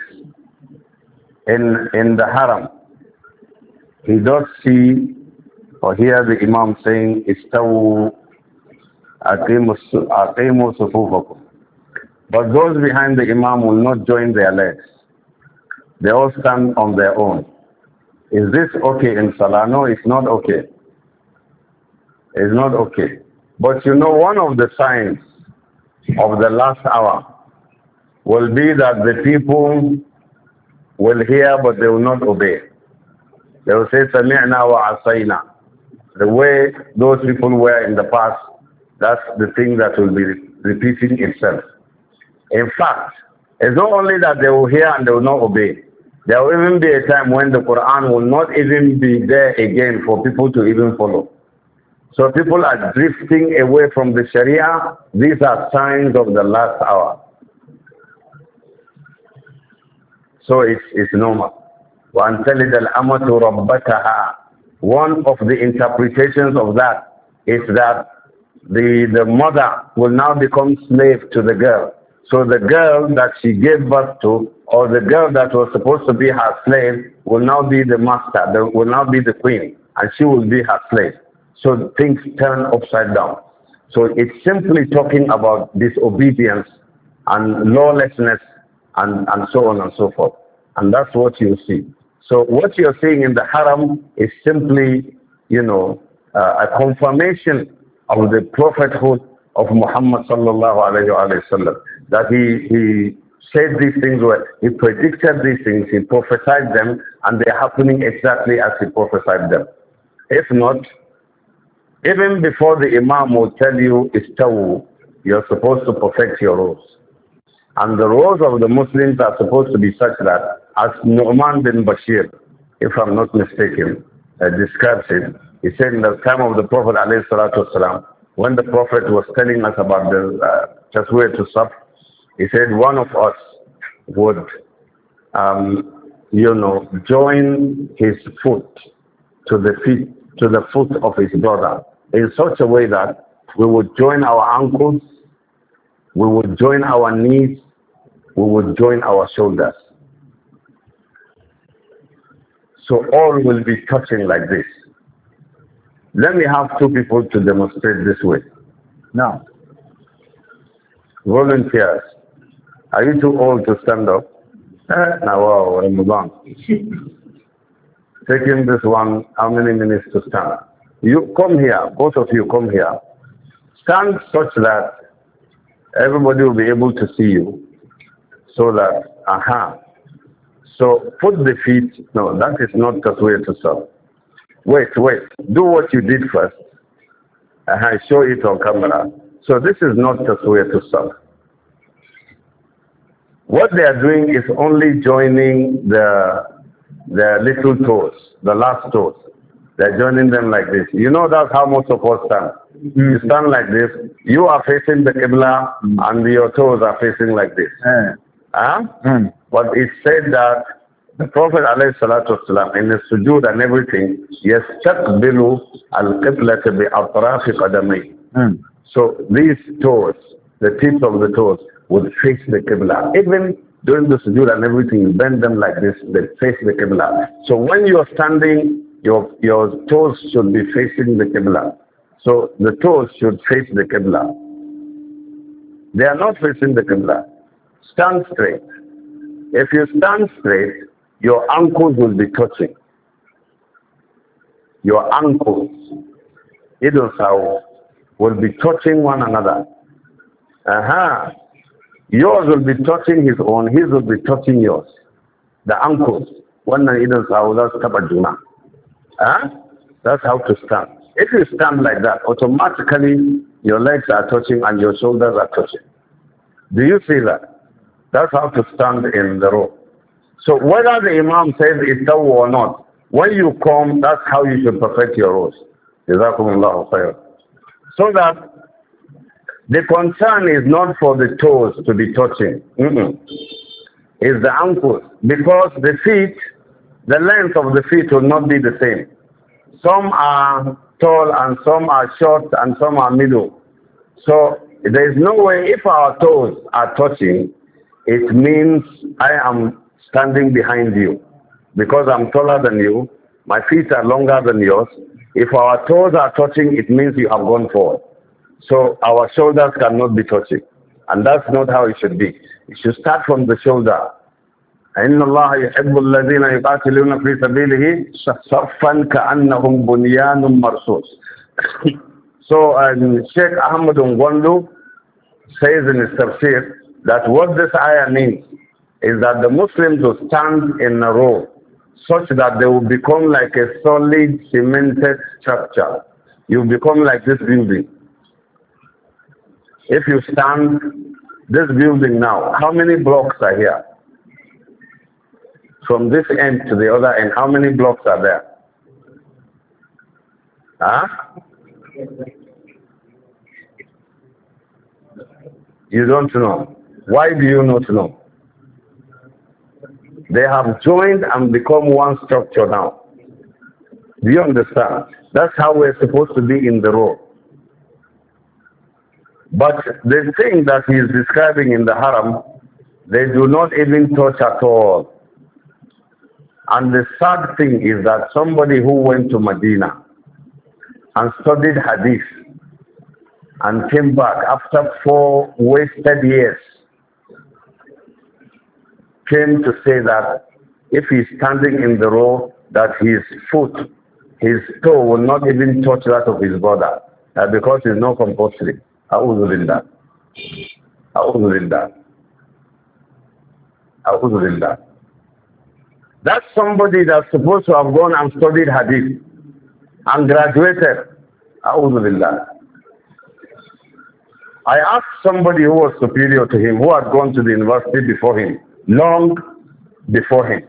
in the haram, he does see or hear the Imam saying, Istawu aqimu sufufakum. But those behind the Imam will not join their legs. They all stand on their own. Is this okay in Salah? No, it's not okay. It's not okay. But you know, one of the signs of the last hour will be that the people will hear but they will not obey. They will say, Sami'na wa asayna. The way those people were in the past, that's the thing that will be repeating itself. In fact, it's not only that they will hear and they will not obey. There will even be a time when the Quran will not even be there again for people to even follow. So people are drifting away from the Sharia. These are signs of the last hour. So it's normal. وَأَنْ تَلِدَ الْأَمَةُ رَبَّتَهَا. One of the interpretations of that is that the mother will now become slave to the girl. So the girl that she gave birth to, or the girl that was supposed to be her slave, will now be the master, will now be the queen, and she will be her slave. So things turn upside down. So it's simply talking about disobedience and lawlessness and so on and so forth. And that's what you see. So what you're seeing in the haram is simply, a confirmation of the prophethood of Muhammad sallallahu alayhi wa sallam. That he said these things, he predicted these things, he prophesied them, and they're happening exactly as he prophesied them. If not, even before the Imam will tell you istawu, you're supposed to perfect your rows. And the rows of the Muslims are supposed to be such that, as Nu'man bin Bashir, if I'm not mistaken, describes it. He said in the time of the Prophet ﷺ, when the Prophet was telling us about the Tasweer to Saf, he said one of us would, join his foot to the foot of his brother in such a way that we would join our ankles, we would join our knees, we would join our shoulders. So all will be touching like this. Let me have two people to demonstrate this way. Now, volunteers, are you too old to stand up? Now, wow, move on. Taking this one, how many minutes to stand? You come here, both of you come here. Stand such that everybody will be able to see you. So that, So put the feet, no, that is not Tasweer to Saf. Wait, do what you did first. Show it on camera. So this is not Tasweer to Saf. What they are doing is only joining the little toes, the last toes. They're joining them like this. You know that's how most of us stand. You stand like this. You are facing the Qibla and your toes are facing like this. But it said that the Prophet ﷺ in the sujood and everything, يَسْتَقْبِلُ الْقِبْلَةَ بِأَطْرَافِ قَدَمَيْهِ. So these toes, the tips of the toes, would face the Qibla. Even during the sujood and everything, you bend them like this, they face the Qibla. So when you're standing, your toes should be facing the Qibla. So the toes should face the Qibla. They are not facing the Qibla. Stand straight. If you stand straight, your ankles will be touching. Your ankles, will be touching one another. Yours will be touching his own, his will be touching yours. The ankles. That's how to stand. If you stand like that, automatically your legs are touching and your shoulders are touching. Do you see that? That's how to stand in the row. So whether the Imam says istawu or not, when you come, that's how you should perfect your rows. Jazakumullahu khairan. So that the concern is not for the toes to be touching. It's the ankles. Because the feet, the length of the feet will not be the same. Some are tall and some are short and some are middle. So there is no way, if our toes are touching, it means I am standing behind you. Because I'm taller than you, my feet are longer than yours. If our toes are touching, it means you have gone forward. So our shoulders cannot be touching. And that's not how it should be. It should start from the shoulder. إِنَّ اللَّهَ يُحِبُّ الَّذِينَ يُقَاتِلُونَ فِي سَبِيلِهِ صَفًّا كَأَنَّهُمْ بُنْيَانٌ مَرْصُوصٌ. So Sheikh Ahmad Ngwandu says in his tafsir that what this ayah means is that the Muslims will stand in a row such that they will become like a solid cemented structure. You become like this building. If you stand this building now, how many blocks are here? From this end to the other end, how many blocks are there? You don't know. Why do you not know? They have joined and become one structure now. Do you understand? That's how we're supposed to be in the row. But the thing that he is describing in the haram, they do not even touch at all. And the sad thing is that somebody who went to Medina and studied hadith and came back after 4 wasted years came to say that if he's standing in the row, that his foot, his toe will not even touch that of his brother, because it's not compulsory. A'udhu billah. A'udhu billah. A'udhu billah. That's somebody that's supposed to have gone and studied hadith and graduated. A'udhu billah. I asked somebody who was superior to him, who had gone to the university before him, long before him.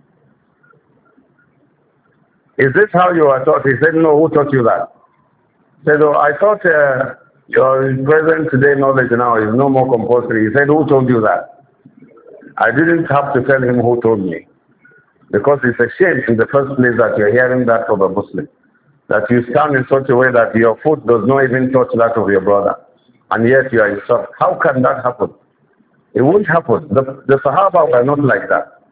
Is this how you are taught? He said, no, who taught you that? He said, oh, I thought your present today knowledge now is no more compulsory. He said, who told you that? I didn't have to tell him who told me. Because it's a shame in the first place that you're hearing that from a Muslim. That you stand in such a way that your foot does not even touch that of your brother. And yet you are insulted. How can that happen? It won't happen. The Sahaba were not like that.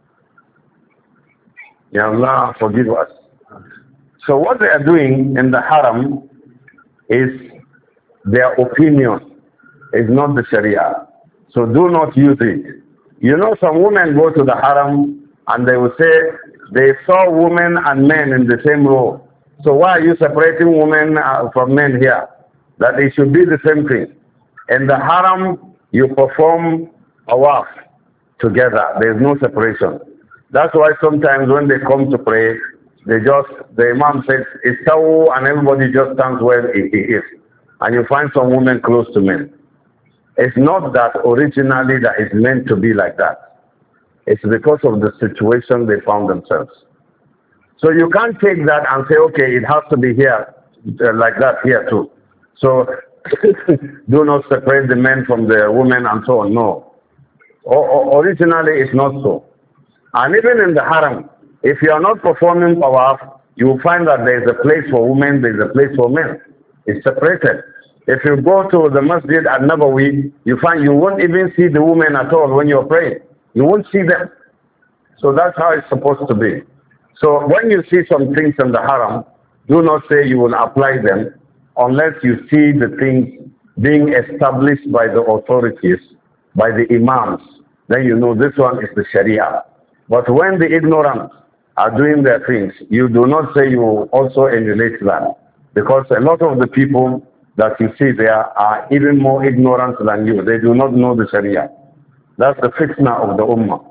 Ya Allah forgive us. So what they are doing in the haram is their opinion, is not the Sharia. So do not use it. You know, some women go to the haram and they will say they saw women and men in the same row. So why are you separating women from men here? That it should be the same thing. In the haram, you perform tawaf together. There is no separation. That's why sometimes when they come to pray, the imam says, Istawu, and everybody just stands where it is. And you find some women close to men. It's not that originally that it's meant to be like that. It's because of the situation they found themselves. So you can't take that and say, okay, it has to be here, like that here too. So do not separate the men from the women and so on. No. Originally it's not so. And even in the haram, if you are not performing tawaf, you will find that there is a place for women, there is a place for men. It's separated. If you go to the masjid at Nabawi, you find you won't even see the women at all when you're praying. You won't see them. So that's how it's supposed to be. So when you see some things in the haram, do not say you will apply them unless you see the things being established by the authorities, by the imams. Then you know this one is the Sharia. But when the ignorant are doing their things, you do not say you will also emulate that. Because a lot of the people that you see there are even more ignorant than you. They do not know the Sharia. That's the fitna of the Ummah.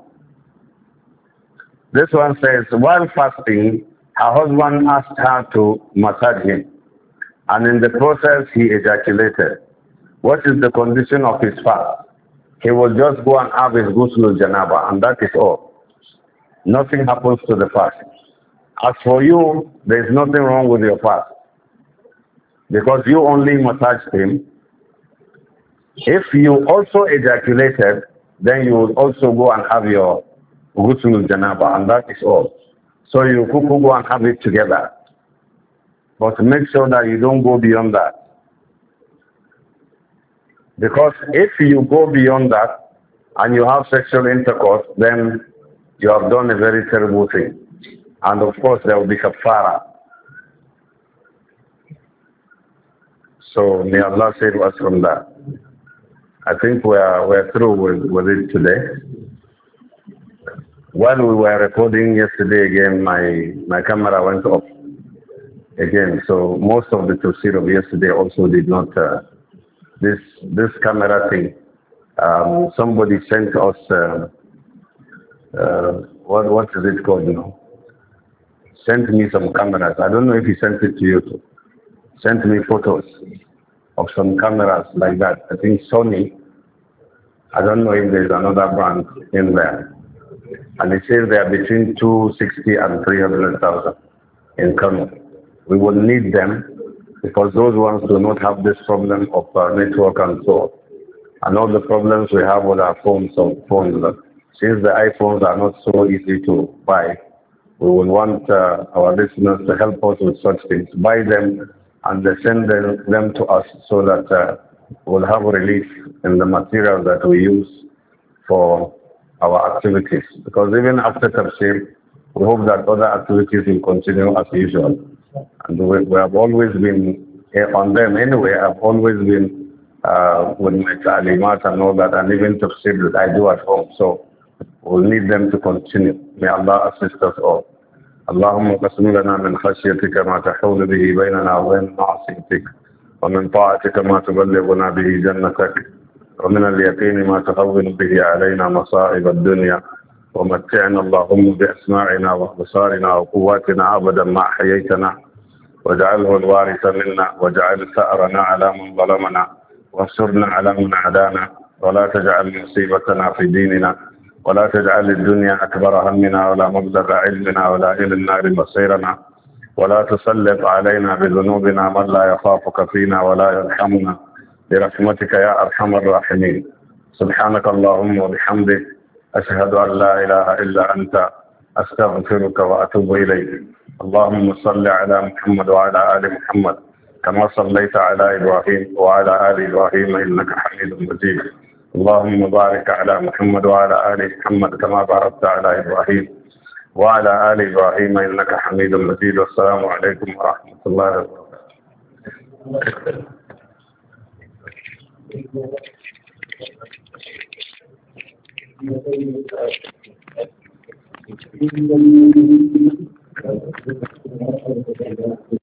This one says, while fasting, her husband asked her to massage him. And in the process, he ejaculated. What is the condition of his fast? He will just go and have his ghusl janaba, and that is all. Nothing happens to the fast. As for you, there is nothing wrong with your fast. Because you only massaged him. If you also ejaculated, then you will also go and have your ghusl janaba, and that is all. So you could go and have it together. But make sure that you don't go beyond that. Because if you go beyond that and you have sexual intercourse, then you have done a very terrible thing. And of course there will be kafara. So may Allah save us from that. I think we're through with it today. While we were recording yesterday again, my camera went off again. So most of the tafsir of yesterday also did not, this camera thing, somebody sent us, what is it called now? Sent me some cameras. I don't know if he sent it to you too. Sent me photos of some cameras like that. I think Sony. I don't know if there's another brand in there. And it says they are between 260 and 300,000 in Kano. We will need them because those ones do not have this problem of network and so on. And all the problems we have with our phones, since the iPhones are not so easy to buy, we will want our listeners to help us with such things. Buy them and send them to us so that we'll have relief in the material that we use for our activities. Because even after tafsir, we hope that other activities will continue as usual. And we have always been on them anyway. I've always been with my ta'limat and all that, and even tafsir that I do at home. So we'll need them to continue. May Allah assist us all. اللهم قسم لنا من خشيتك ما تحول به بيننا وبين معصيتك ومن طاعتك ما تبلغنا به جنتك ومن اليقين ما تهون به علينا مصائب الدنيا ومتعنا اللهم بأسماعنا وأبصارنا وقواتنا أبدا ما أحييتنا واجعله الوارث منا واجعل ثأرنا على من ظلمنا وانصرنا على من عادانا ولا تجعل مصيبتنا في ديننا ولا تجعل الدنيا أكبر همنا ولا مبلغ علمنا ولا إلى النار مصيرنا ولا تسلط علينا بذنوبنا من لا يخافك فينا ولا يرحمنا برحمتك يا أرحم الراحمين. سبحانك اللهم وبحمدك أشهد أن لا إله إلا أنت أستغفرك وأتوب إليك. اللهم صل على محمد وعلى آل محمد كما صليت على إبراهيم وعلى آل إبراهيم إنك حميد مجيد. اللهم بارك على محمد وعلى آل محمد كما باركت على إبراهيم وعلى آل إبراهيم إنك حميد مجيد. والسلام عليكم ورحمة الله وبركاته.